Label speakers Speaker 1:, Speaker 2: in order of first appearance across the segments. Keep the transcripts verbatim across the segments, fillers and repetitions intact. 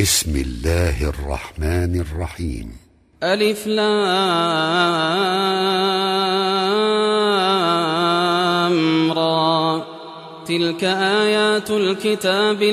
Speaker 1: بسم الله الرحمن الرحيم.
Speaker 2: ألف لام را، تلك آيات الكتاب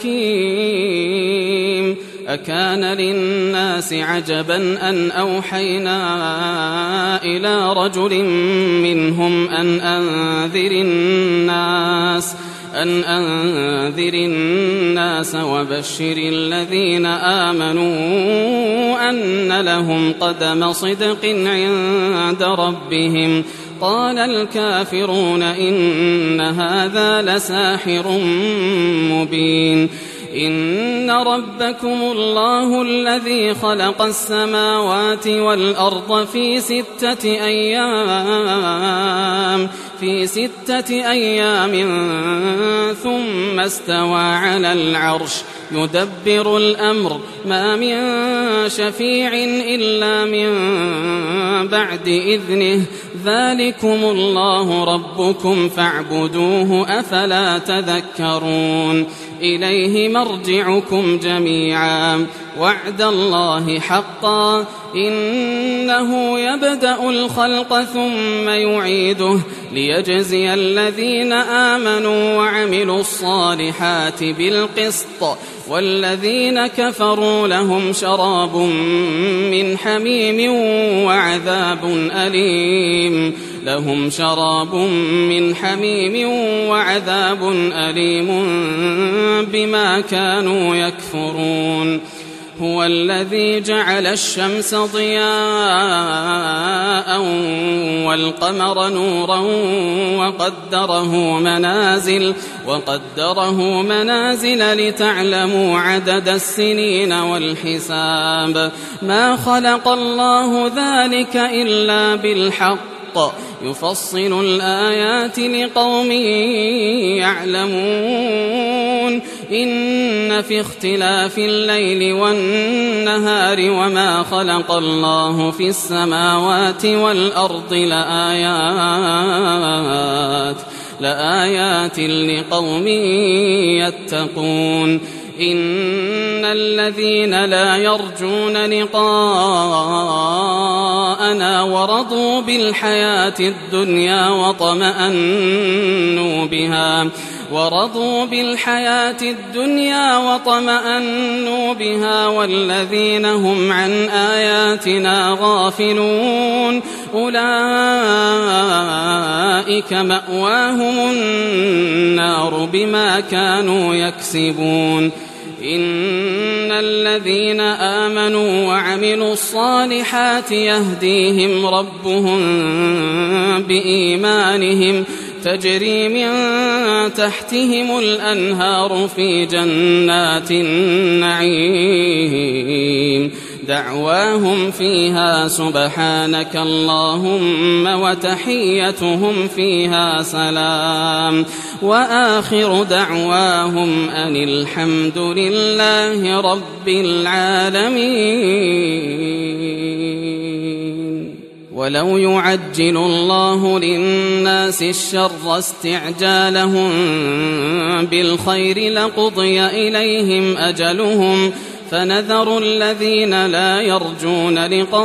Speaker 2: الحكيم. أكان للناس عجبا أن أوحينا إلى رجل منهم أن أنذر الناس أن أنذر الناس وبشر الذين آمنوا أن لهم قدم صدق عند ربهم. قال الكافرون إن هذا لساحر مبين. إن ربكم الله الذي خلق السماوات والأرض في ستة أيام في ستة أيام ثم استوى على العرش يدبر الأمر ما من شفيع إلا من بعد إذنه. ذلكم الله ربكم فاعبدوه أفلا تذكرون. إليه مرجعكم جميعا وعد الله حقا إنه يبدأ الخلق ثم يعيده ليجزي الذين آمنوا وعملوا الصالحات بالقسط والذين كفروا لهم شراب من حميم وعذاب أليم لهم شراب من حميم وعذاب أليم بما كانوا يكفرون. هو الذي جعل الشمس ضياء والقمر نورا وقدره منازل وقدره منازل لتعلموا عدد السنين والحساب. ما خلق الله ذلك إلا بالحق يفصل الآيات لقوم يعلمون. إن في اختلاف الليل والنهار وما خلق الله في السماوات والأرض لآيات لآيات لقوم يتقون. إن الذين لا يرجون لقاءنا ورضوا بالحياة الدنيا وطمأنوا بها ورضوا بالحياة الدنيا وطمأنوا بها والذين هم عن آياتنا غافلون أولئك مأواهم النار بما كانوا يكسبون. إن الذين آمنوا وعملوا الصالحات يهديهم ربهم بإيمانهم تجري من تحتهم الأنهار في جنات النعيم دعواهم فيها سبحانك اللهم وتحيتهم فيها سلام وآخر دعواهم أن الحمد لله رب العالمين. ولو يعجل الله للناس الشر استعجالهم بالخير لقضي إليهم أجلهم فنذر الذين لا يرجون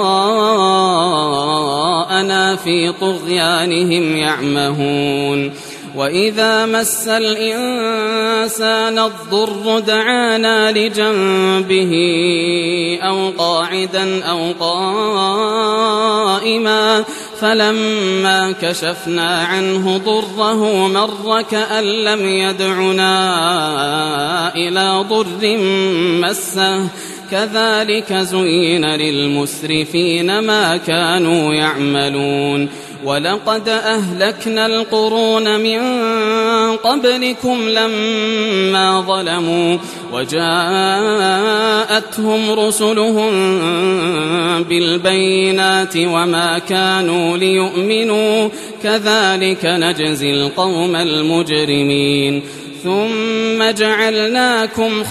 Speaker 2: لقاءنا في طغيانهم يعمهون. وإذا مس الإنسان الضر دعانا لجنبه أو قاعدا أو قائما فلما كشفنا عنه ضره مر كأن لم يدعنا إلى ضر مسه كذلك زين للمسرفين ما كانوا يعملون. ولقد أهلكنا القرون من قبلكم لما ظلموا وجاءتهم رسلهم بالبينات وما كانوا ليؤمنوا كذلك نجزي القوم المجرمين. ثم جعلناكم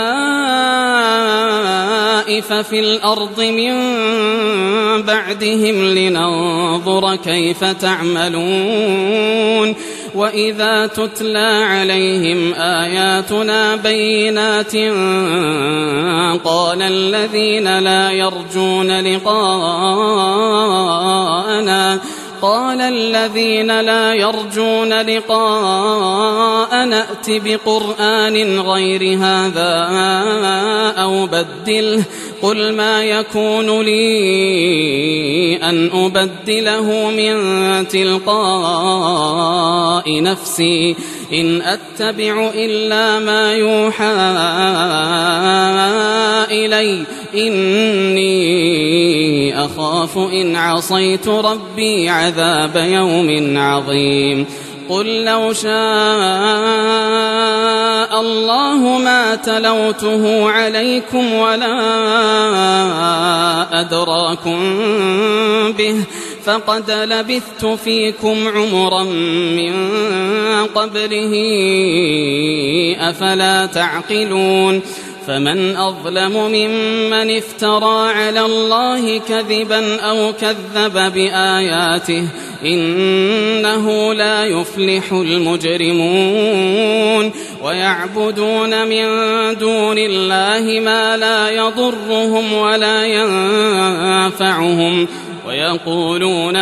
Speaker 2: خلائف في الأرض من بعدهم لننظر كيف تعملون. وإذا تتلى عليهم آياتنا بينات قال الذين لا يرجون لقاءنا قال الذين لا يرجون لقاءنا ائت بقرآن غير هذا أو بدله قل ما يكون لي أن أبدله من تلقاء نفسي إن أتبع إلا ما يوحى إلي إني أخاف إن عصيت ربي عذاب يوم عظيم قل لو شاء الله ما تلوته عليكم ولا أدراكم به فقد لبثت فيكم عمرا من قبله أفلا تعقلون فمن أظلم ممن افترى على الله كذبا أو كذب بآياته إنه لا يفلح المجرمون ويعبدون من دون الله ما لا يضرهم ولا ينفعهم ويقولون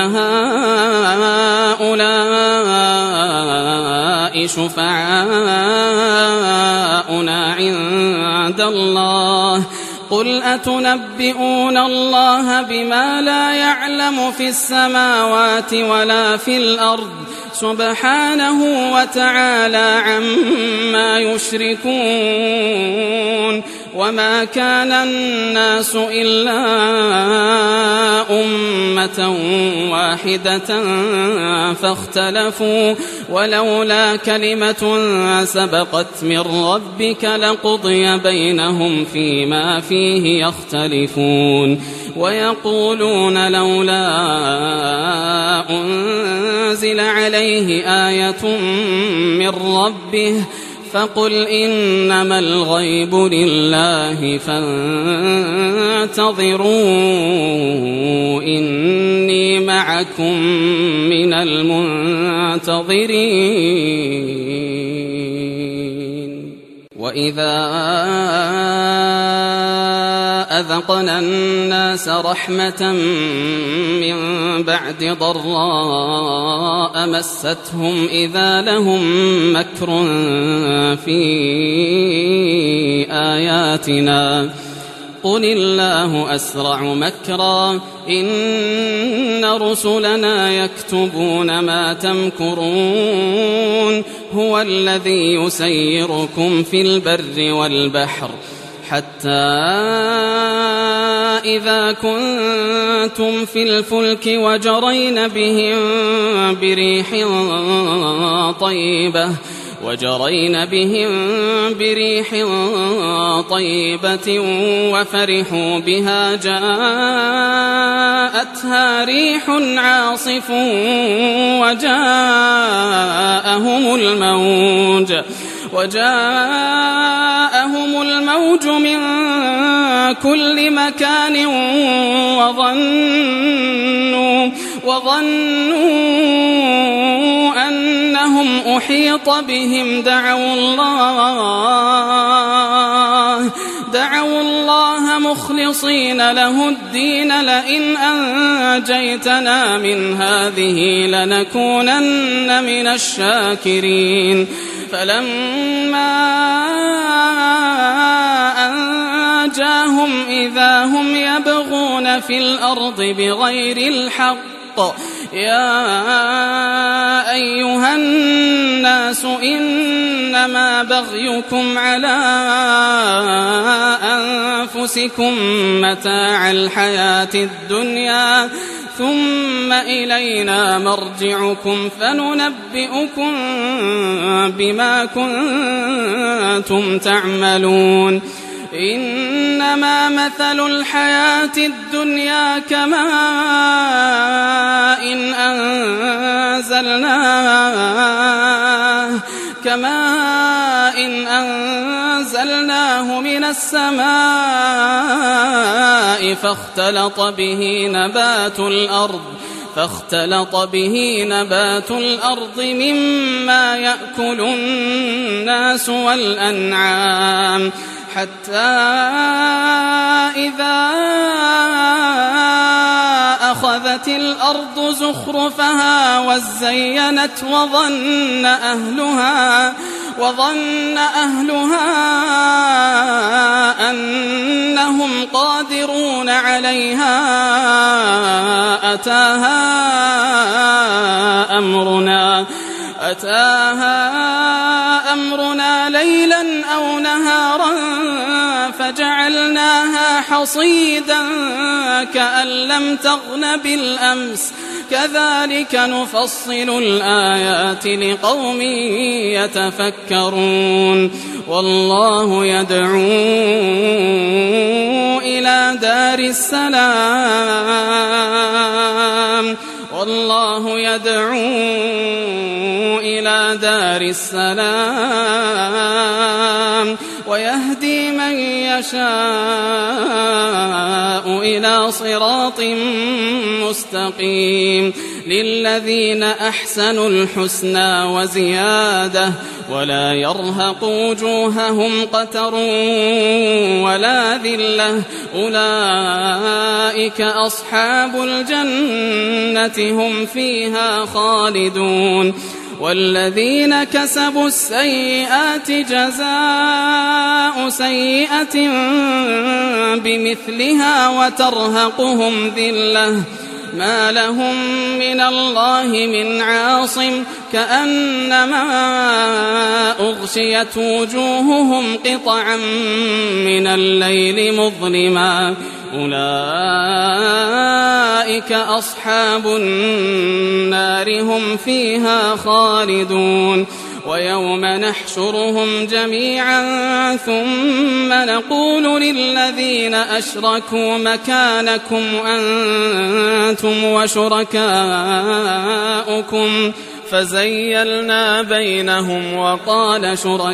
Speaker 2: هؤلاء شفعاؤنا عند الله قل أتنبئون الله بما لا يعلم في السماوات ولا في الأرض سبحانه وتعالى عما يشركون وما كان الناس إلا أمة واحدة فاختلفوا ولولا كلمة سبقت من ربك لقضي بينهم فيما فيه يختلفون ويقولون لولا أنزل عليه آية من ربه فقل إنما الغيب لله فانتظروا إني معكم من المنتظرين وإذا أذقنا الناس رحمة من بعد ضراء مستهم إذا لهم مكر في آياتنا قل الله أسرع مكرا إن رسلنا يكتبون ما تمكرون هو الذي يسيركم في البر والبحر حتى إذا كنتم في الفلك وجرين بهم بريح طيبة وجرين بهم بريح طيبة وفرحوا بها جاءتها ريح عاصف وجاءهم الموج وجاءهم الموج من كل مكان وظنوا وظنوا أنهم أحيط بهم دعوا الله دعوا الله مخلصين له الدين لئن أنجيتنا من هذه لنكونن من الشاكرين فلما أنجاهم إذا هم يبغون في الأرض بغير الحق يا أيها الناس إنما بغيكم على أنفسكم متاع الحياة الدنيا ثم إلينا مرجعكم فننبئكم بما كنتم تعملون إنما مثل الحياة الدنيا كماء إن أنزلناه كماء إن أنزلناه من السماء فاختلط به نبات الأرض فاختلط به نبات الأرض مما يأكل الناس والأنعام حتى وزينت الأرض زخرفها وزينت وظن أهلها وظن أهلها أنهم قادرون عليها أتاها أمرنا أتاها أمرنا ليلا أو نهارا فجعلناها حصيدا كأن لم تغن بالأمس كذلك نفصل الآيات لقوم يتفكرون والله يدعو إلى دار السلام والله يدعو إلى دار السلام ويهدي من يشاء إلى صراط مستقيم للذين أحسنوا الحسنى وزيادة ولا يرهق وجوههم قتر ولا ذلة أولئك أصحاب الجنة هم فيها خالدون والذين كسبوا السيئات جزاء سيئة بمثلها وترهقهم ذلة ما لهم من الله من عاصم كأنما أغشيت وجوههم قطعا من الليل مظلما أولئك أصحاب النار هم فيها خالدون ويوم نحشرهم جميعا ثم نقول للذين أشركوا مكانكم أنتم وشركاؤكم فزيلنا بينهم وقال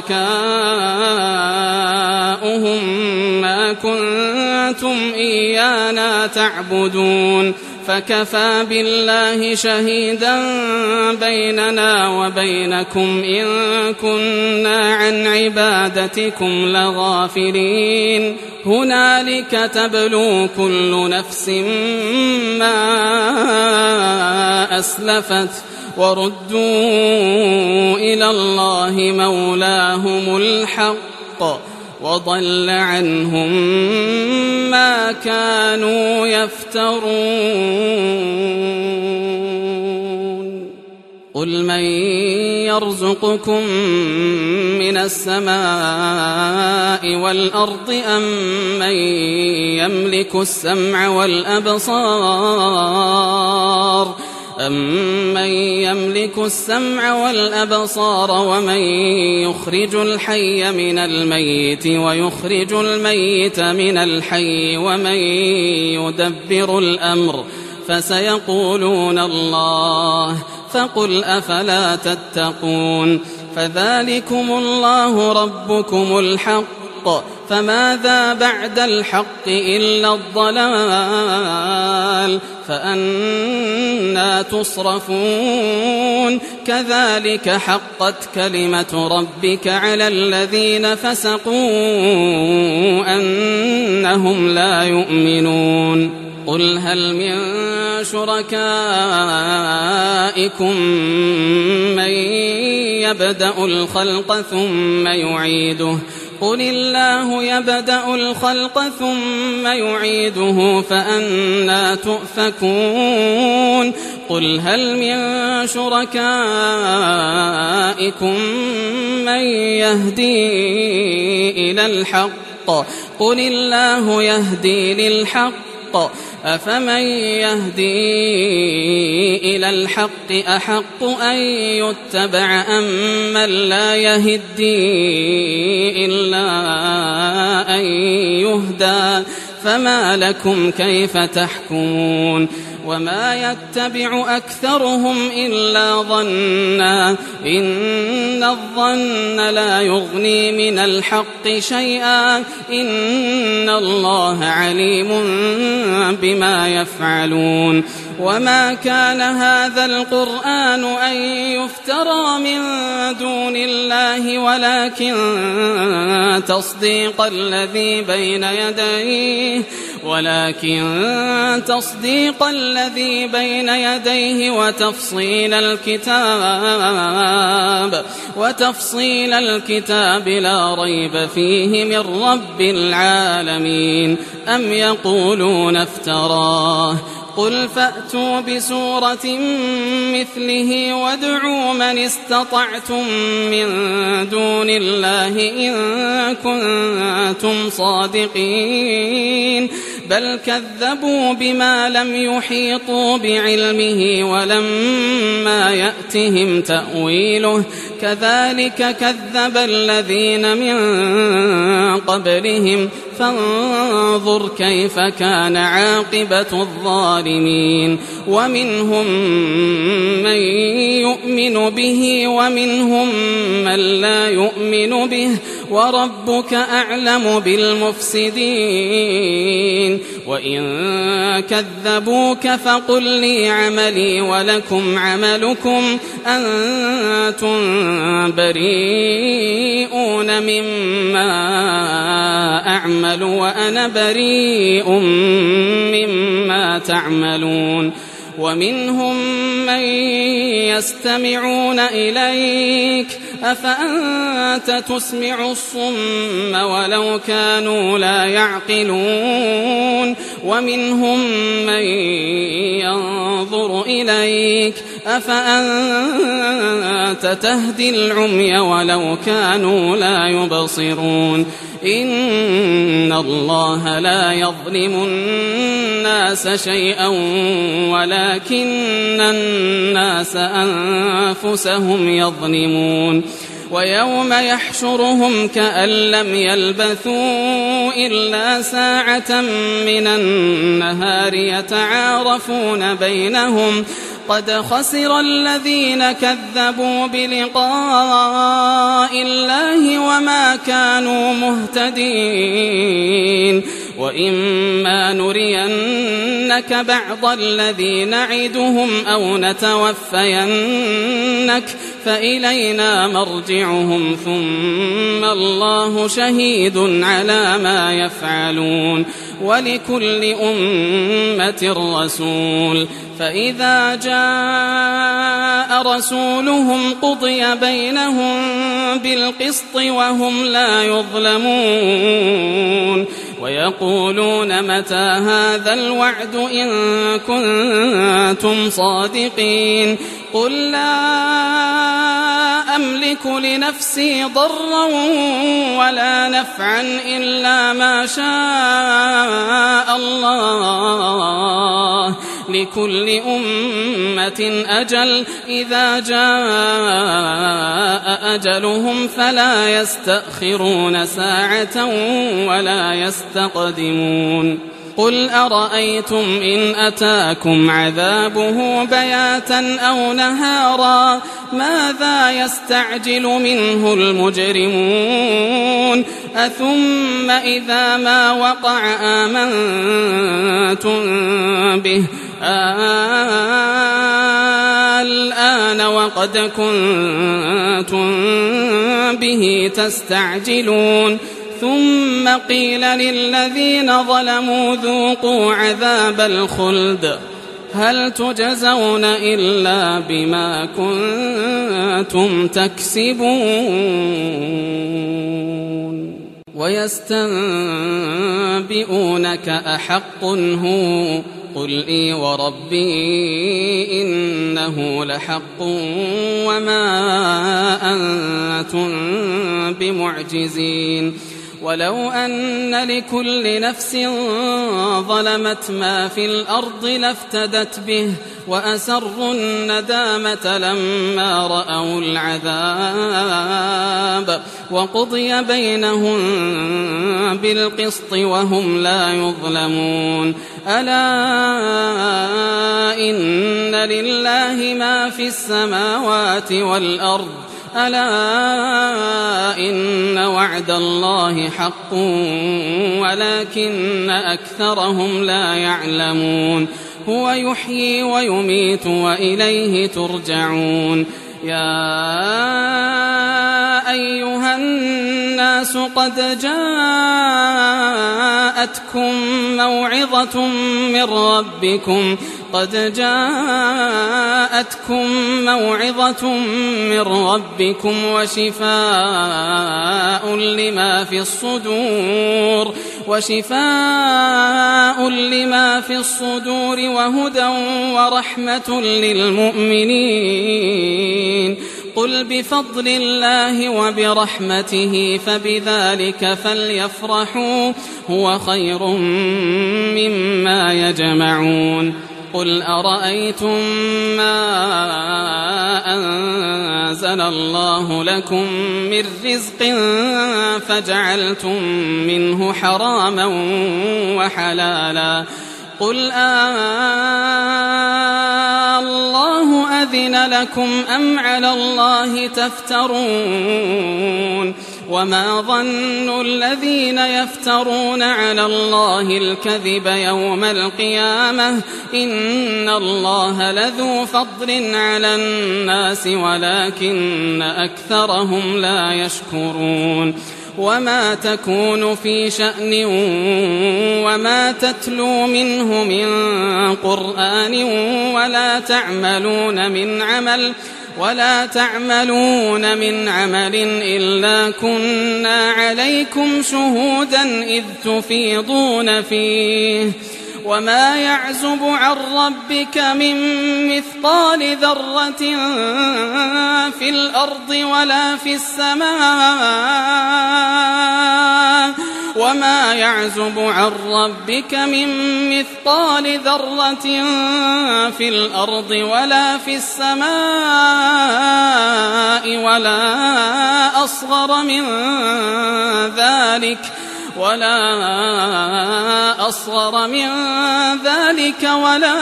Speaker 2: شركاؤهم ما كنتم إيانا تعبدون فكفى بالله شهيدا بيننا وبينكم إن كنا عن عبادتكم لغافلين هنالك تبلو كل نفس ما أسلفت وردوا إلى الله مولاهم الحق وضل عنهم ما كانوا يفترون قل من يرزقكم من السماء والأرض أم من يملك السمع والأبصار أمن يملك السمع والأبصار ومن يخرج الحي من الميت ويخرج الميت من الحي ومن يدبر الأمر فسيقولون الله فقل أفلا تتقون فذلكم الله ربكم الحق فماذا بعد الحق إلا الضلال فأنى تصرفون كذلك حقت كلمة ربك على الذين فسقوا أنهم لا يؤمنون قل هل من شركائكم من يبدأ الخلق ثم يعيده قل الله يبدأ الخلق ثم يعيده فأنى تؤفكون قل هل من شركائكم من يهدي إلى الحق قل الله يهدي للحق أفمن يهدي إلى الحق أحق أن يتبع أم من لا يهدي إلا أن يهدى فما لكم كيف تحكمون وما يتبع أكثرهم إلا ظنا إن الظن لا يغني من الحق شيئا إن الله عليم بما يفعلون وما كان هذا القرآن أن يفترى من دون الله ولكن تصديق الذي بين يديه ولكن تصديق الذي بين يديه وتفصيل الكتاب وتفصيل الكتاب لا ريب فيه من رب العالمين. أم يقولون افتراه قل فأتوا بسورة مثله وادعوا من استطعتم من دون الله إن كنتم صادقين بل كذبوا بما لم يحيطوا بعلمه ولما يأتهم تأويله كذلك كذب الذين من قبلهم فانظر كيف كان عاقبة الظالمين. ومنهم من يؤمن به ومنهم من لا يؤمن به وربك أعلم بالمفسدين. وإن كذبوك فقل لي عملي ولكم عملكم أنتم بريئون مما أعمل وأنا بريء مما تعملون. ومنهم من يستمعون إليك أفأنت تسمع الصم ولو كانوا لا يعقلون. ومنهم من ينظر إليك أفأنت تهدي العمي ولو كانوا لا يبصرون. إن الله لا يظلم الناس شيئا ولكن الناس أنفسهم يظلمون. ويوم يحشرهم كأن لم يلبثوا إلا ساعة من النهار يتعارفون بينهم قد خسر الذين كذبوا بلقاء الله وما كانوا مهتدين. وإما نرينك بعض الذي نعدهم أو نتوفينك فإلينا مرجعهم ثم الله شهيد على ما يفعلون ولكل أمة رسول فإذا جاء رسولهم قضي بينهم بالقسط وهم لا يظلمون. ويقولون متى هذا الوعد إن كنتم صادقين قل لا أملك لنفسي ضرا ولا نفعا إلا ما شاء الله لكل أمة أجل إذا جاء أجلهم فلا يستأخرون ساعة ولا يستقدمون. قل أرأيتم إن أتاكم عذابه بياتا أو نهارا ماذا يستعجل منه المجرمون أثم إذا ما وقع آمنتم به الآن وقد كنتم به تستعجلون ثم قيل للذين ظلموا ذوقوا عذاب الخلد هل تجزون إلا بما كنتم تكسبون. ويستنبئونك أحق هو قل إي وربي إنه لحق وما أنتم بمعجزين. ولو أن لكل نفس ظلمت ما في الأرض لافتدت به وأسروا الندامة لما رأوا العذاب وقضي بينهم بالقسط وهم لا يظلمون. ألا إن لله ما في السماوات والأرض ألا إن وعد الله حق ولكن أكثرهم لا يعلمون. هو يحيي ويميت وإليه ترجعون. يا أيها الناس الناس قد جاءتكم موعظة من ربكم قد جاءتكم موعظة من ربكم وشفاء لما في الصدور وشفاء لما في الصدور وهدى ورحمة للمؤمنين. قل بفضل الله وبرحمته فبذلك فليفرحوا هو خير مما يجمعون. قل أرأيتم ما أنزل الله لكم من رزق فجعلتم منه حراما وحلالا قل آه الله أذن لكم أم على الله تفترون. وما ظن الذين يفترون على الله الكذب يوم القيامة إن الله لذو فضل على الناس ولكن أكثرهم لا يشكرون. وما تكون في شأن وما تتلو منه من قرآن ولا تعملون من عمل ولا تعملون من عمل إلا كنا عليكم شهودا إذ تفيضون فيه. وما يعزب عن ربك من مثقال ذرة في الأرض ولا في السماء وما يعزب عن ربك من مثقال ذرة في الأرض ولا في السماء ولا أصغر من ذلك ولا أصغر من ذلك ولا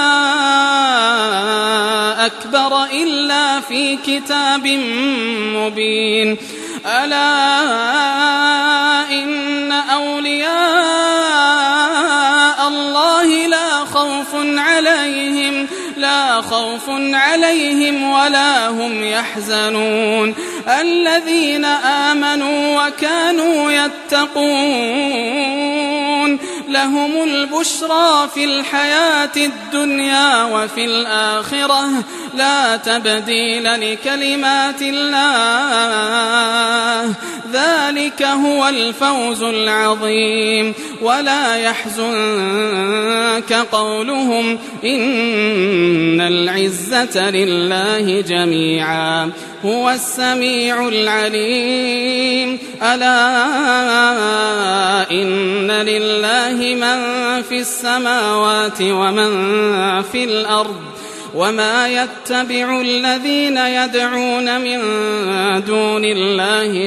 Speaker 2: أكبر إلا في كتاب مبين. ألا إن أولياء الله لا خوف عليهم لا خوف عليهم ولا هم يحزنون الذين آمنوا وكانوا يتقون لهم البشرى في الحياة الدنيا وفي الآخرة لا تبديل لكلمات الله ذلك هو الفوز العظيم. ولا يحزنك قولهم إن العزة لله جميعا هو السميع العليم. ألا إن لله من في السماوات ومن في الأرض وما يتبع الذين يدعون من دون الله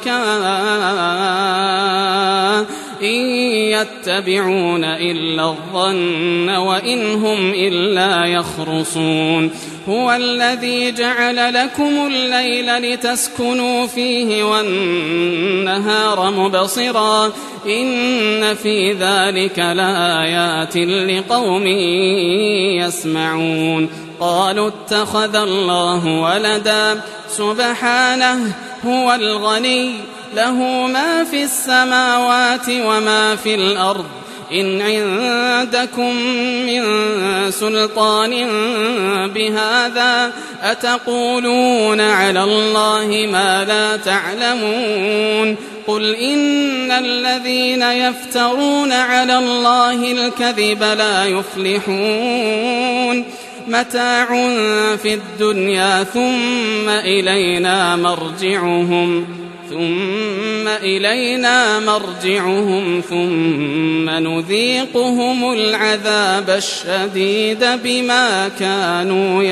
Speaker 2: شركاء إن يتبعون إلا الظن وإن هم إلا يخرصون. هو الذي جعل لكم الليل لتسكنوا فيه والنهار مبصرا إن في ذلك لآيات لقوم يسمعون. قالوا اتخذ الله ولدا سبحانه هو الغني له ما في السماوات وما في الأرض إن عندكم من سلطان بهذا أتقولون على الله ما لا تعلمون. قل إن الذين يفترون على الله الكذب لا يفلحون متاع في الدنيا ثم إلينا مرجعهم ثم إلينا مرجعهم ثم نذيقهم العذاب الشديد بما كانوا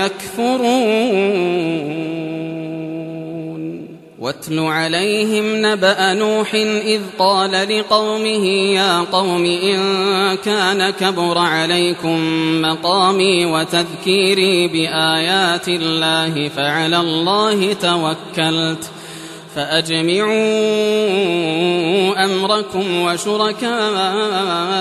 Speaker 2: يكفرون. واتل عليهم نبأ نوح إذ قال لقومه يا قوم إن كان كبر عليكم مقامي وتذكيري بآيات الله فعلى الله توكلت فأجمعوا أمركم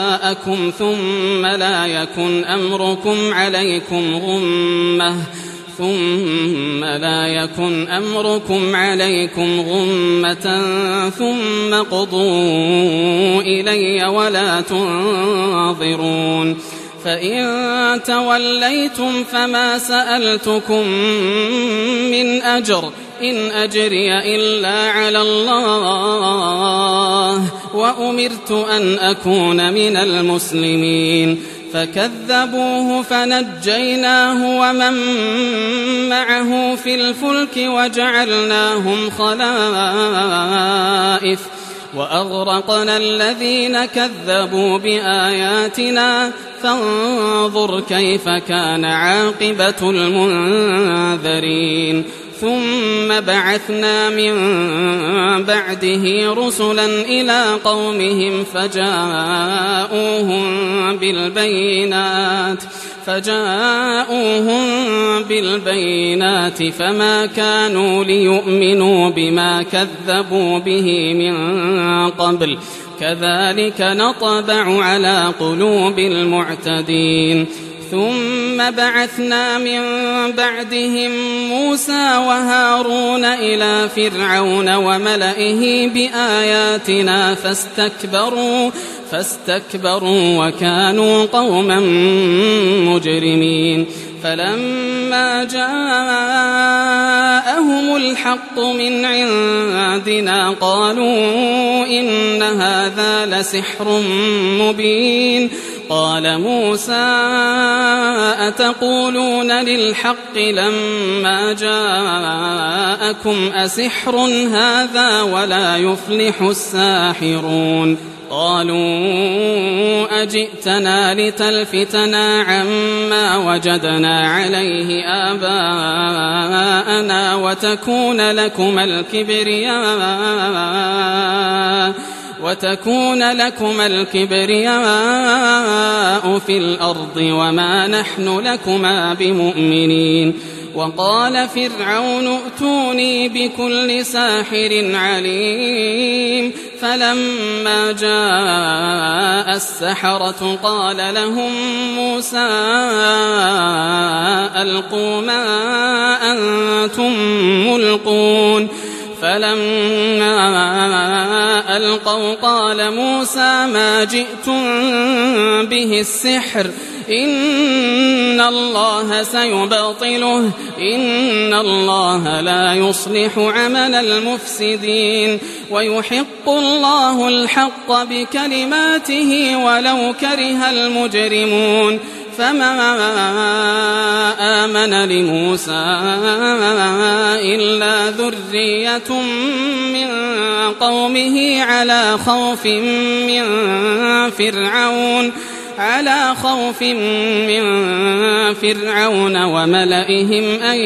Speaker 2: وشركاءكم ثم لا يكن أمركم عليكم غمة ثم لا يكن أمركم عليكم غمة ثم قضوا إلي ولا تنظرون فإن توليتم فما سألتكم من أجر إن أجري إلا على الله وأمرت أن أكون من المسلمين فكذبوه فنجيناه ومن معه في الفلك وجعلناهم خلائف وأغرقنا الذين كذبوا بآياتنا فانظر كيف كان عاقبة المنذرين ثم بعثنا من بعده رسلا إلى قومهم فجاءوهم بالبينات فجاءوهم بالبينات فما كانوا ليؤمنوا بما كذبوا به من قبل كذلك نطبع على قلوب المعتدين ثم بعثنا من بعدهم موسى وهارون إلى فرعون وملئه بآياتنا فاستكبروا فاستكبروا وكانوا قوما مجرمين فلما جاءهم الحق من عندنا قالوا إن هذا لسحر مبين قال موسى أتقولون للحق لما جاءكم أسحر هذا ولا يفلح الساحرون قالوا أجئتنا لتلفتنا عما وجدنا عليه آباءنا وتكون لكما الكبرياء وتكون لكما الكبرياء في الأرض وما نحن لكما بمؤمنين وقال فرعون ائتوني بكل ساحر عليم فلما جاء السحرة قال لهم موسى ألقوا ما أنتم ملقون فلما ألقوا قال موسى ما جئتم به السحر إن الله سيبطله إن الله لا يصلح عمل المفسدين ويحق الله الحق بكلماته ولو كره المجرمون فما آمن لموسى إلا ذرية من قومه على خوف من فرعون على خوف من فرعون وملئهم أن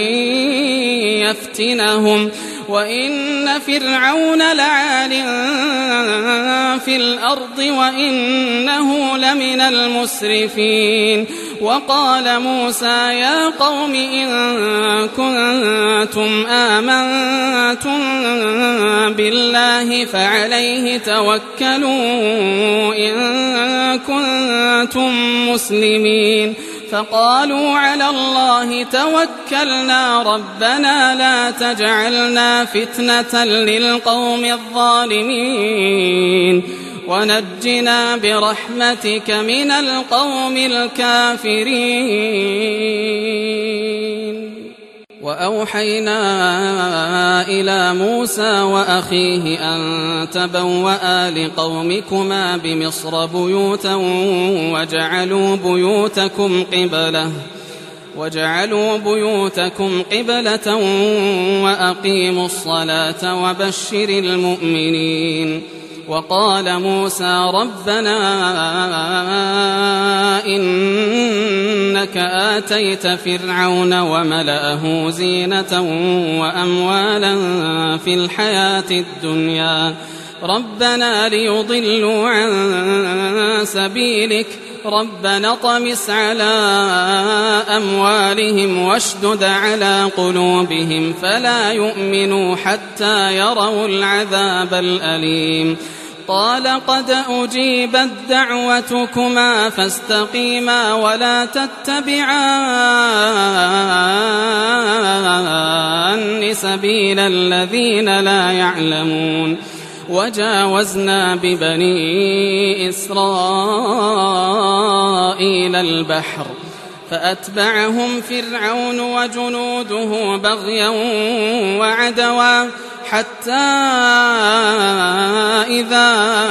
Speaker 2: يفتنهم وإن فرعون لعال في الأرض وإنه لمن المسرفين وقال موسى يا قوم إن كنتم آمنتم بالله فعليه توكلوا إن كنتم مسلمين فقالوا على الله توكلنا ربنا لا تجعلنا فتنة للقوم الظالمين ونجنا برحمتك من القوم الكافرين وأوحينا إلى موسى وأخيه أن تبوأ لقومكما بمصر بيوتا وجعلوا بيوتكم قبلة وجعلوا بيوتكم قبلة وأقيموا الصلاة وبشر المؤمنين وقال موسى ربنا إنك آتيت فرعون وملأه زينة وأموالا في الحياة الدنيا ربنا ليضلوا عن سبيلك ربنا طمس على أموالهم واشدد على قلوبهم فلا يؤمنوا حتى يروا العذاب الأليم قال قد أجيبت دعوتكما فاستقيما ولا تتبعان سبيل الذين لا يعلمون وجاوزنا ببني إسرائيل البحر فأتبعهم فرعون وجنوده بغيا وعدوا حتى إذا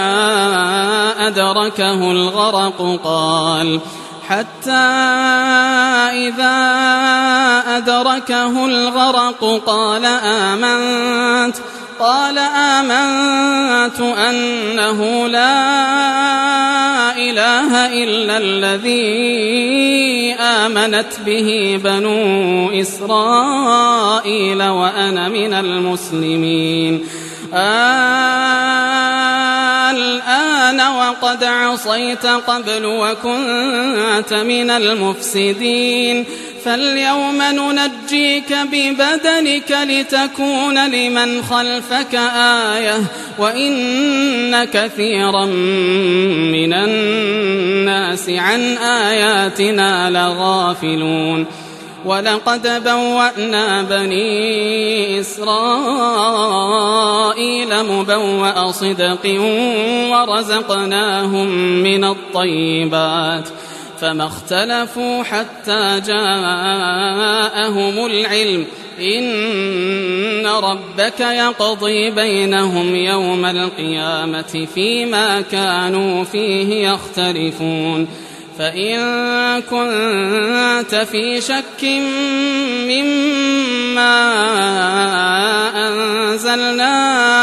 Speaker 2: أدركه الغرق قال حتى إذا أدركه الغرق قال آمنت قال آمنت أنه لا إله إلا الذي آمنت به بنو إسرائيل وأنا من المسلمين الآن وقد عصيت قبل وكنت من المفسدين فاليوم ننجيك ببدنك لتكون لمن خلفك آية وإن كثيرا من الناس عن آياتنا لغافلون ولقد بوأنا بني إسرائيل مبوأ صدق ورزقناهم من الطيبات فما اختلفوا حتى جاءهم العلم إن ربك يقضي بينهم يوم القيامة فيما كانوا فيه يختلفون فإن كنت في شك مما أنزلنا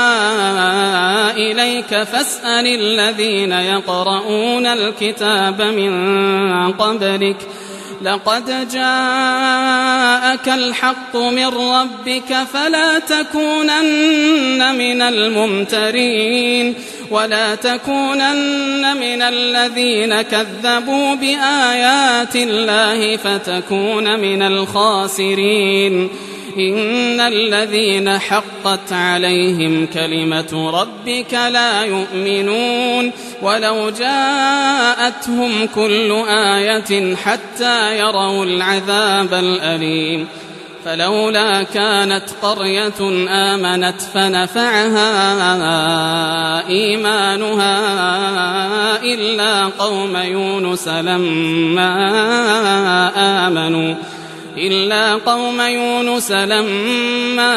Speaker 2: إليك فاسأل الذين يقرؤون الكتاب من قبلك لقد جاءك الحق من ربك فلا تكونن من الممترين ولا تكونن من الذين كذبوا بآيات الله فتكون من الخاسرين إن الذين حقت عليهم كلمة ربك لا يؤمنون ولو جاءتهم كل آية حتى يروا العذاب الأليم فلولا كانت قرية آمنت فنفعها إيمانها إلا قوم يونس لما آمنوا إلا قوم يونس لما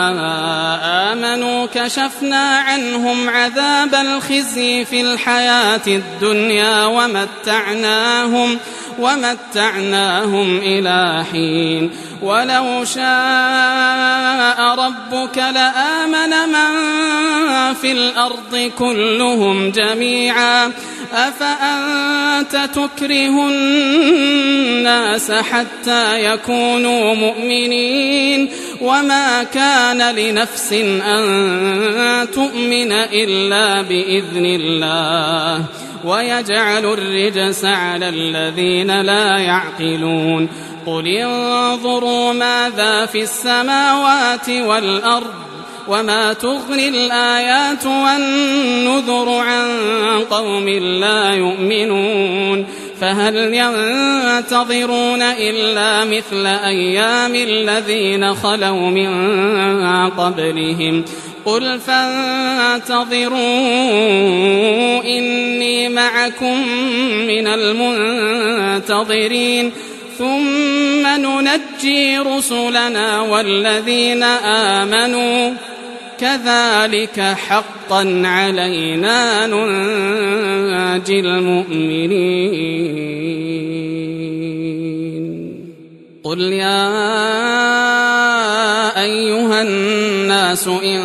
Speaker 2: آمنوا كشفنا عنهم عذاب الخزي في الحياة الدنيا ومتعناهم ومتعناهم إلى حين ولو شاء ربك لآمن من في الأرض كلهم جميعا أفأنت تكره الناس حتى يكونوا مؤمنين وما كان لنفس أن تؤمن إلا بإذن الله ويجعل الرجس على الذين لا يعقلون قل انظروا ماذا في السماوات والأرض وما تغني الآيات والنذر عن قوم لا يؤمنون فهل ينتظرون إلا مثل أيام الذين خلوا من قبلهم قل فانتظروا إني معكم من المنتظرين ثم ننجي رسلنا والذين آمنوا كذلك حقا علينا ننجي المؤمنين قل يا أيها الناس إن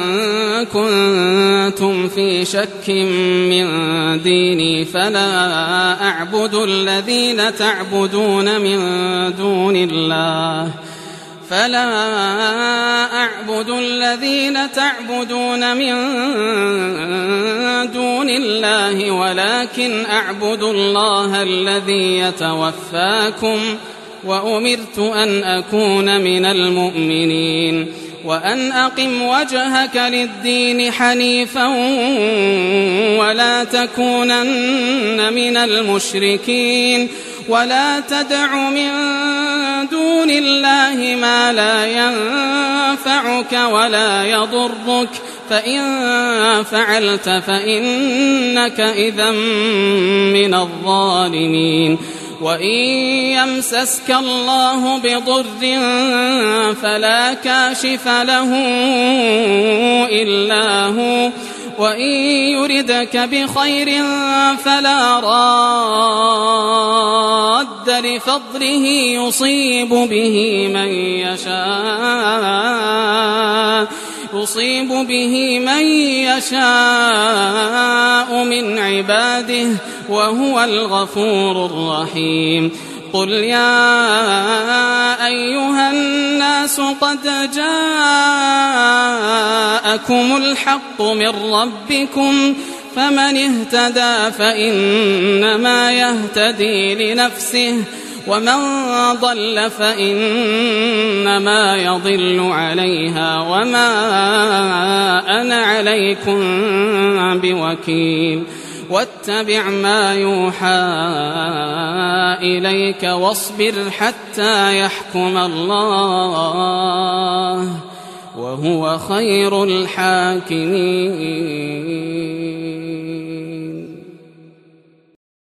Speaker 2: كنتم في شك من ديني فلا أعبد الذين تعبدون من دون الله فلا أعبد الذين تعبدون من دون الله ولكن أعبد الله الذي يتوفاكم وأمرت أن أكون من المؤمنين وأن أقم وجهك للدين حنيفا ولا تكونن من المشركين ولا تدع من دون الله ما لا ينفعك ولا يضرك فإن فعلت فإنك إذا من الظالمين وإن يمسسك الله بضر فلا كاشف له إلا هو وإن يردك بخير فلا راد لفضله يصيب به من يشاء يصيب به من يشاء من عباده وهو الغفور الرحيم قل يا أيها الناس قد جاءكم الحق من ربكم فمن اهتدى فإنما يهتدي لنفسه ومن ضل فإنما يضل عليها وما أنا عليكم بوكيل واتبع ما يوحى إليك واصبر حتى يحكم الله وهو خير الحاكمين.